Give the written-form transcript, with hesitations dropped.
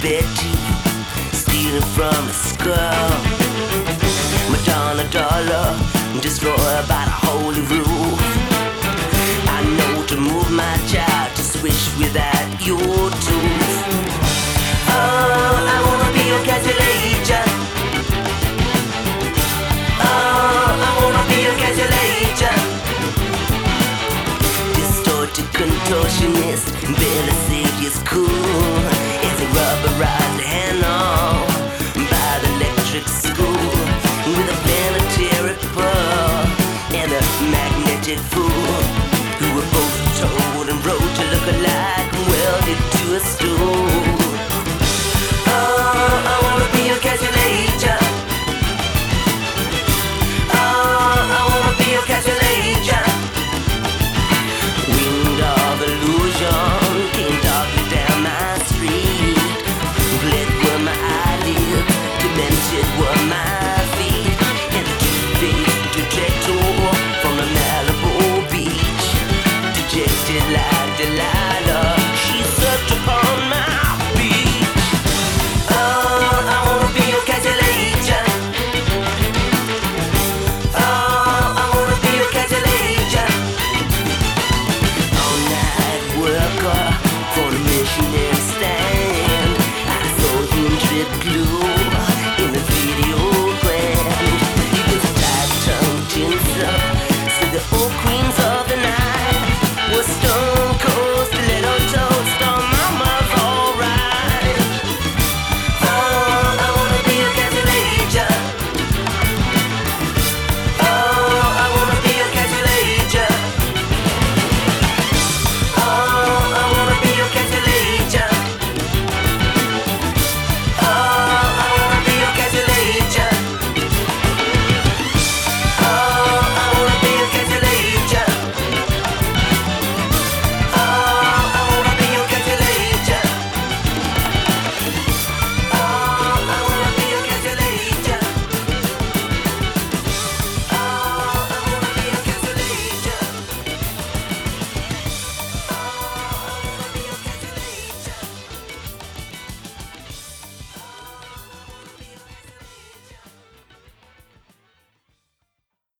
Betty, stealing from a skull. Madonna dollar, destroyed by the holy rule. I know to move my child to switch without your tools. Oh, I wanna be your calculator. Oh, I wanna be your calculator. Distorted contortionist, barely said it's cool. It's a rubberized hand-on by the electric school, with a planetary pearl and a magnetic fool, who were both told and wrote to look alike and welded to a stool.